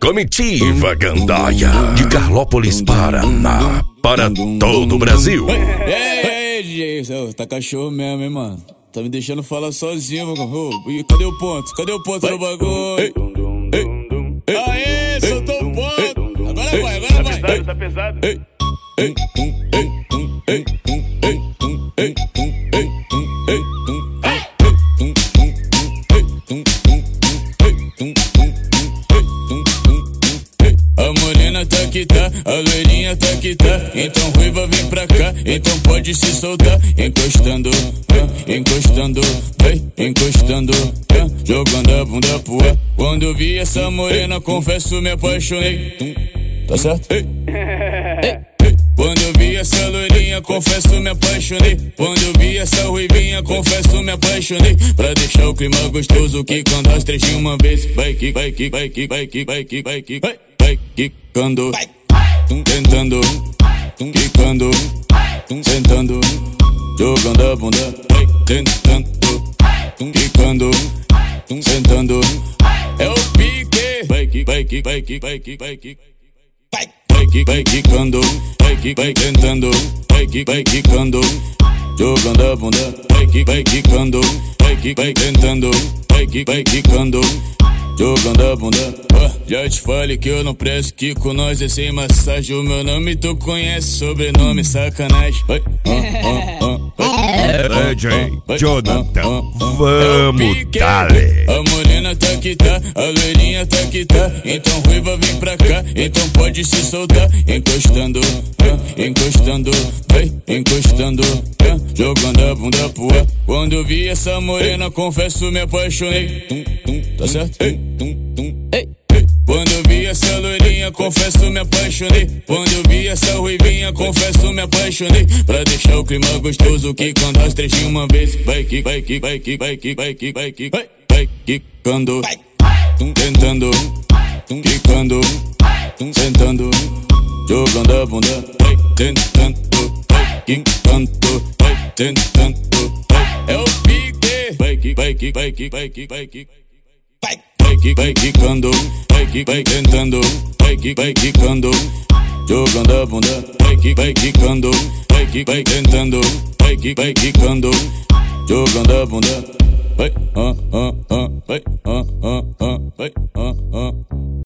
Comitiva Gandaia, de Carlópolis, Paraná, para todo o Brasil. Ei, DJ, tá cachorro mesmo, hein, mano? Tá me deixando falar sozinho, mano. Cadê o ponto? Cadê o ponto do bagulho? Aê, soltou o ponto. Agora vai, agora vai. Tá pesado? A morena tá que tá, a loirinha tá que tá. Então ruiva vem pra cá, então pode se soltar. Encostando, encostando, encostando, jogando a bunda pro ar. Quando eu vi essa morena, confesso me apaixonei. Tá certo? Quando eu vi essa loirinha, confesso me apaixonei. Quando eu vi essa ruivinha, confesso me apaixonei. Pra deixar o clima gostoso, que quando as três de uma vez vai que, vai que, vai que, vai que, vai que, vai que, vai quicando, tentando, quicando, sentando, jogando a bunda, tentando, quicando, sentando. É o pique, vai que, vai que, vai que, vai que, vai que, vai quicando, vai tentando, vai quicando, jogando a bunda, vai quicando, vai tentando, vai quicando, jogando a bunda. Já te falei que eu não presto, que com nós é sem massagem. O meu nome tu conhece, sobrenome sacanagem. DJ Jonathan, vamos dale. A morena tá que tá, a loirinha tá que tá. Então ruiva vem pra cá, então pode se soltar. Encostando, encostando, encostando, jogando a bunda pro ar. Quando eu vi essa morena, confesso me apaixonei. Tá certo? Quando eu vi essa loirinha, confesso me apaixonei. Quando eu vi essa ruivinha, confesso me apaixonei. Pra deixar o clima gostoso, que quando as três de uma vez vai que, vai que, vai que, vai que, vai que, vai que, vai quicando, tentando, quicando, sentando, jogando a bunda, tentando, quicando, tentando. É o pique, vai que, vai que, vai que, vai que, vai que, vai quicando, vai tentando, vai quicando, jogando a bunda, vai quicando, vai tentando, vai quicando, jogando a bunda, vai